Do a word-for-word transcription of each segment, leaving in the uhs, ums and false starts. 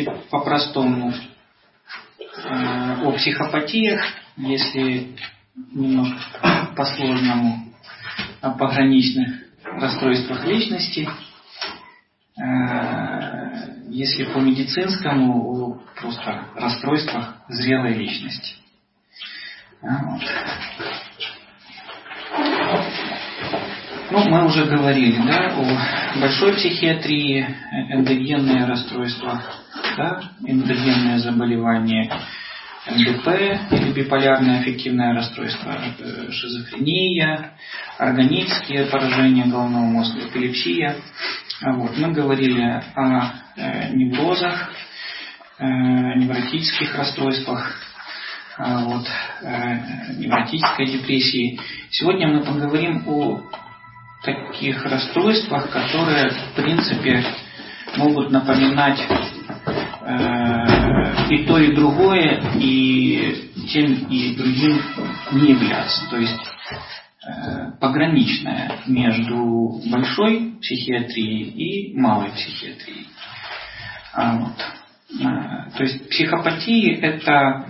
если по-простому о психопатиях, если немножко по-сложному о пограничных расстройствах личности, если по-медицинскому о просто расстройствах зрелой личности. Вот. Ну, мы уже говорили, да, о большой психиатрии, эндогенные расстройства, да, эндогенные заболевания, эм дэ пэ или биполярное аффективное расстройство, шизофрения, органические поражения головного мозга, эпилепсия. Вот. Мы говорили о э, неврозах, э, невротических расстройствах, э, вот, э, невротической депрессии. Сегодня мы поговорим о таких расстройствах, которые, в принципе, могут напоминать э, и то, и другое, и тем, и другим не являться. То есть э, пограничное между большой психиатрией и малой психиатрией. А, вот. э, то есть психопатии – это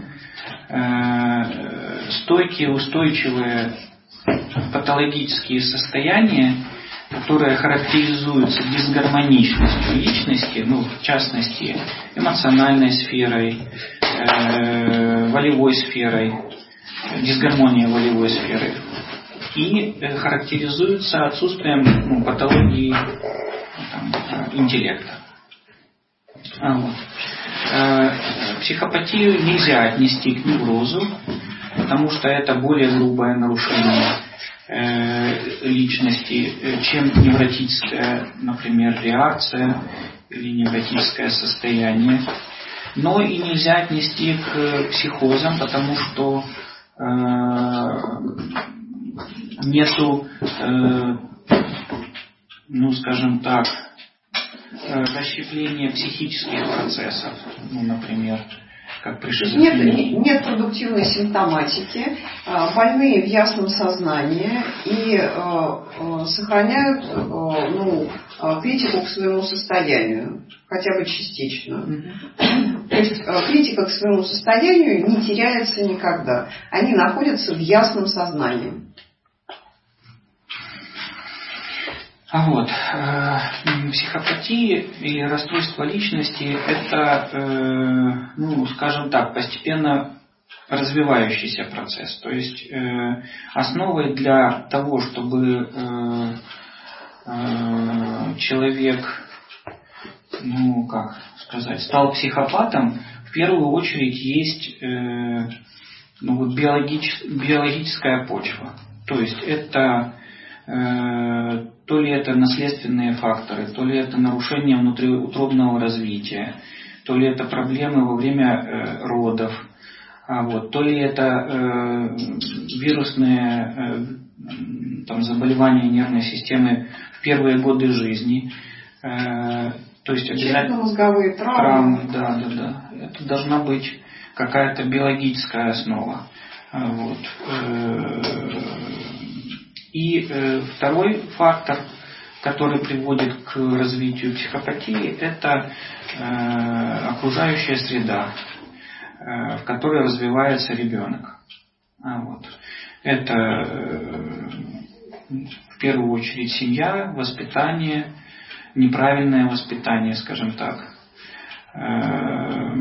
э, стойкие, устойчивые патологические состояния, которые характеризуются дисгармоничностью личности, ну, в частности, эмоциональной сферой, э, волевой сферой, дисгармонией волевой сферы, и э, характеризуются отсутствием, ну, патологии, там, интеллекта. А, вот. э, психопатию нельзя отнести к неврозу, потому что это более грубое нарушение э, личности, чем невротическая, например, реакция или невротическое состояние. Но и нельзя отнести к психозам, потому что э, нету, э, ну, скажем так, расщепления психических процессов, ну, например, как при шизофрении. Нет, нет продуктивной симптоматики, больные в ясном сознании и э, сохраняют э, ну, критику к своему состоянию, хотя бы частично. Mm-hmm. То есть э, критика к своему состоянию не теряется никогда. Они находятся в ясном сознании. А вот, э, психопатия или расстройство личности – это, э, ну, скажем так, постепенно развивающийся процесс. То есть э, основой для того, чтобы э, э, человек, ну, как сказать, стал психопатом, в первую очередь есть э, ну, вот биологич, биологическая почва. То есть это э, то ли это наследственные факторы, то ли это нарушение внутриутробного развития, то ли это проблемы во время э, родов, а вот, то ли это э, вирусные э, там, заболевания нервной системы в первые годы жизни. Э, то есть обязательно мозговые травмы. травмы. Да, да, да. Это должна быть какая-то биологическая основа. Вот. И э, второй фактор, который приводит к развитию психопатии, это э, окружающая среда, э, в которой развивается ребенок. А вот. Это э, в первую очередь семья, воспитание, неправильное воспитание, скажем так. Э,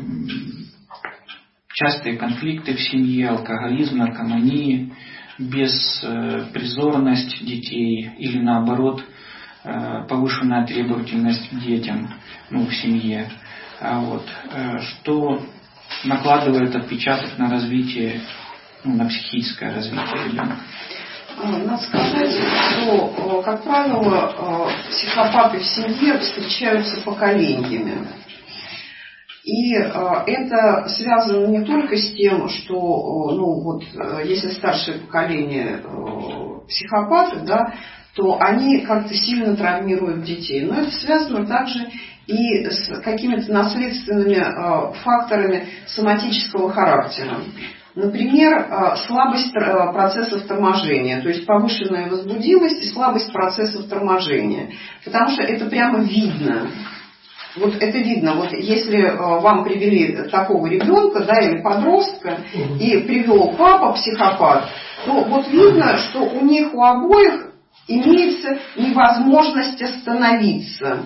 частые конфликты в семье, алкоголизм, наркомания, беспризорность детей или наоборот повышенная требовательность к детям, ну, в семье, вот, что накладывает отпечаток на развитие, ну, на психическое развитие ребенка. Надо сказать, что, как правило, психопаты в семье встречаются поколениями. И э, это связано не только с тем, что, э, ну вот, э, если старшее поколение э, психопаты, да, то они как-то сильно травмируют детей. Но это связано также и с какими-то наследственными э, факторами соматического характера. Например, э, слабость э, процессов торможения, то есть повышенная возбудимость и слабость процессов торможения. Потому что это прямо видно. Вот это видно. Вот если вам привели такого ребенка, да, или подростка, и привел папа психопат, то вот видно, что у них у обоих имеется невозможность остановиться.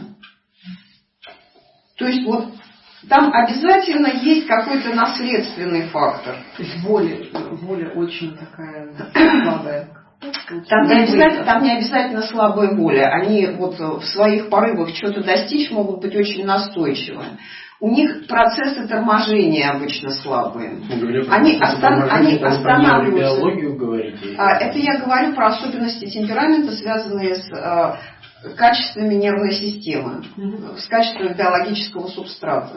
То есть вот там обязательно есть какой-то наследственный фактор. То есть воля, воля очень такая слабая. Там не, обязательно, там не обязательно слабая воля. Они вот в своих порывах что-то достичь могут быть очень настойчивы. У них процессы торможения обычно слабые. Говорю, они остан, они останавливаются. Биологию говорите? А, это я говорю про особенности темперамента, связанные с а, качествами нервной системы, mm-hmm. с качеством биологического субстрата.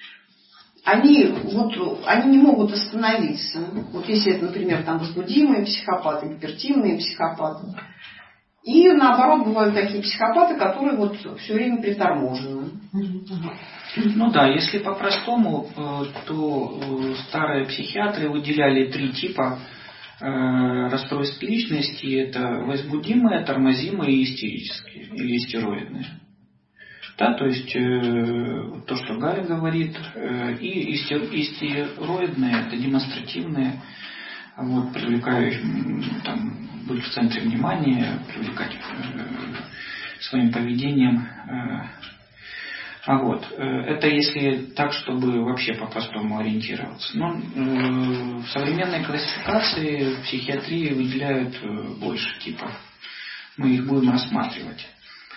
Они, вот, они не могут остановиться. Вот если это, например, там возбудимые психопаты, гипертимные психопаты. И наоборот, бывают такие психопаты, которые вот все время приторможены. Ну да, если по-простому, то старые психиатры выделяли три типа расстройств личности. Это возбудимые, тормозимые и истерические или истероидные. Да, то есть э, то, что Галя говорит, э, и истероидные, это демонстративные, вот, привлекающие, там, быть в центре внимания, привлекать э, своим поведением. Э, а вот, э, это если так, чтобы вообще по-простому ориентироваться. Но э, в современной классификации в психиатрии выделяют э, больше типов. Мы их будем рассматривать.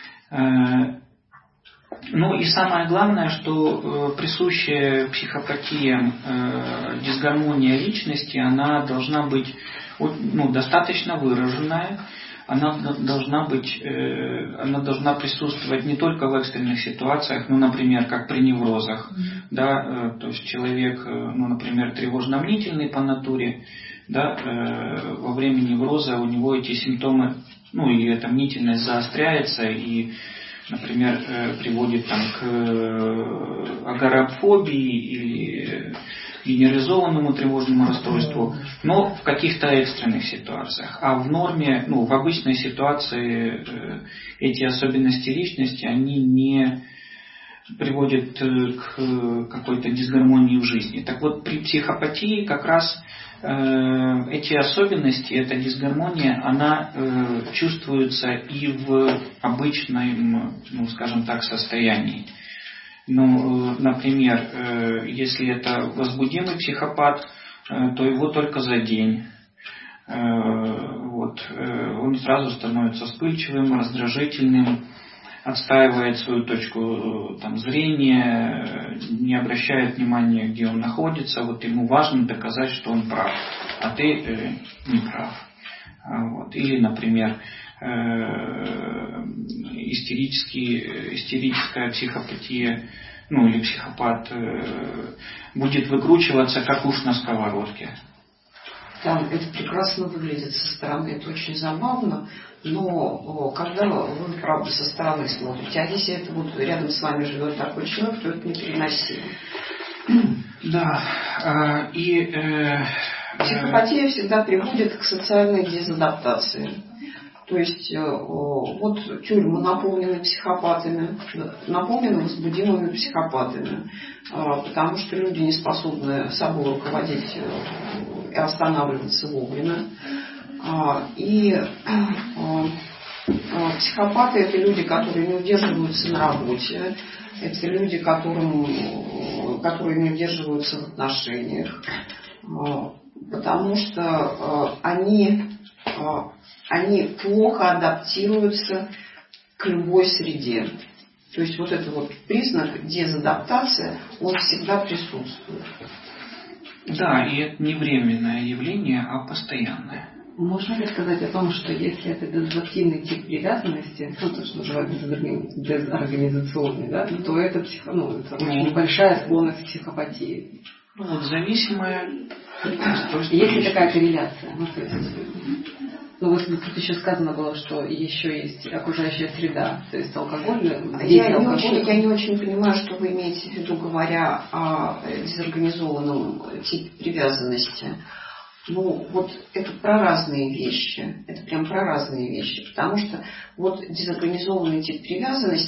Э, Ну и самое главное, что э, присущая психопатиям э, дисгармония личности, она должна быть ну, достаточно выраженная, она должна быть, э, она должна присутствовать не только в экстренных ситуациях, ну, например, как при неврозах, mm-hmm. да, э, то есть человек, э, ну, например, тревожно-мнительный по натуре, да, э, во время невроза у него эти симптомы, ну, или эта мнительность заостряется и, например, приводит там, к агорафобии или генерализованному тревожному расстройству, но в каких-то экстренных ситуациях. А в норме, ну, в обычной ситуации эти особенности личности, они не приводят к какой-то дисгармонии в жизни. Так вот, при психопатии как раз эти особенности, эта дисгармония, она э, чувствуется и в обычном, ну, скажем так, состоянии. Ну, э, например, э, если это возбудимый психопат, э, то его только за день. Э, вот, э, он сразу становится вспыльчивым, раздражительным, отстаивает свою точку там, зрения, не обращает внимания, где он находится. Вот ему важно доказать, что он прав, а ты э, не прав. Вот. Или, например, э, истерический, истерическая психопатия, ну или психопат э, будет выкручиваться, как уж на сковородке. Там это прекрасно выглядит со стороны, это очень забавно, но когда вы, правда, со стороны смотрите, а если это вот рядом с вами живет такой человек, то это непереносимо. Да, и... Э, Психопатия всегда приводит к социальной дезадаптации. То есть вот тюрьмы наполнены психопатами, наполнены возбудимыми психопатами, потому что люди не способны собой руководить и останавливаться вовремя. И психопаты — это люди, которые не удерживаются на работе, это люди, которым, которые не удерживаются в отношениях, потому что они, они плохо адаптируются к любой среде. То есть вот этот вот признак дезадаптации, он всегда присутствует. Да, и это не временное явление, а постоянное. Можно ли сказать о том, что если это дезадаптивный тип привязанности, ну, то, что называется дезорганизационный, да, то это, психо, ну, это ну, очень большая склонность к психопатии. Ну, вот зависимая. Есть ли такая корреляция? Ну, то есть, ну, вот тут еще сказано было, что еще есть окружающая среда, то есть алкоголь. Я, алкоголь. Не очень, я не очень понимаю, что вы имеете в виду, говоря о дезорганизованном типе привязанности. Ну, вот это про разные вещи. Это прям про разные вещи. Потому что вот дезорганизованный тип привязанности